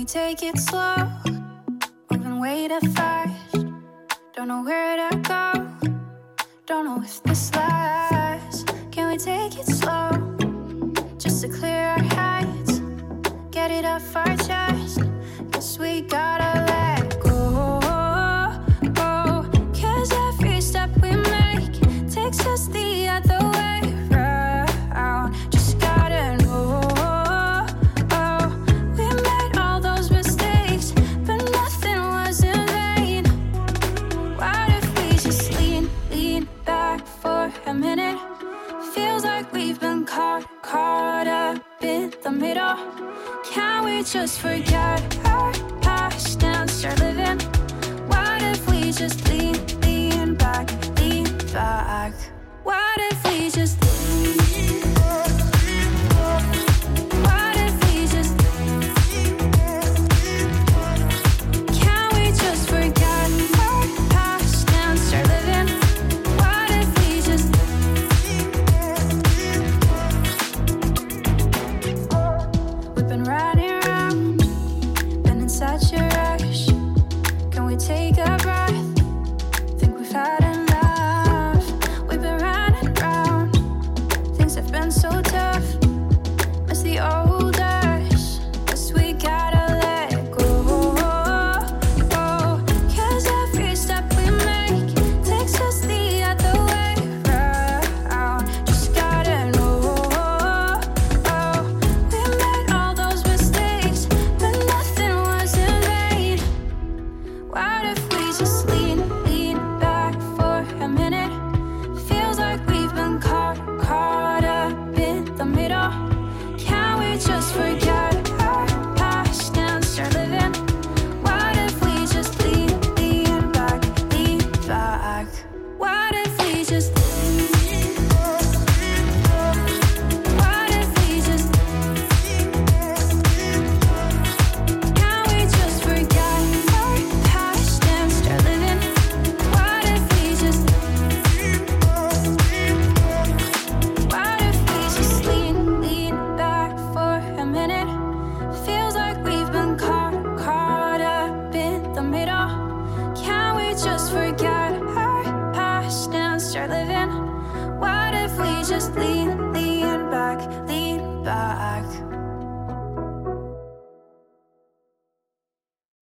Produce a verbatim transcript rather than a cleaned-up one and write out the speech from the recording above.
we take it slow? Moving way too fast. Don't know where to go. Don't know if this lasts. Can we take it slow? Just to clear our heads. Get it off our chest. Guess we gotta let go. Oh, cause every step we make takes us the other way round. Just gotta know. Oh, we made all those mistakes, but nothing was in vain. What if we just lean, lean back for a minute? Feels like we've been caught, caught up in the middle. Can we just forget our past and start living? What if we just lean, lean back, lean back? What if we just lean? What if we just Can we just forget our past and start living? What if we just We've been running around, been in such a rush. Can we take a breath? Think we've had enough. We've been running around, things have been so tough. Miss the old us, guess we gotta let go. Oh, cause every step we make takes us the other way round. Just gotta know. Oh, we made all those mistakes, but nothing was in vain. What if we just lean, lean back for a minute? Feels like we've been caught, caught up in the middle. Can we just forget our past and start living? What if we just lean, lean back, lean back? What if we just What if we just Can we just forget our past and start living? What if we just What if we just lean, lean back for a minute? Feels like we've been caught, caught up in the middle. Can we just forget our past and start living? What if we just lean?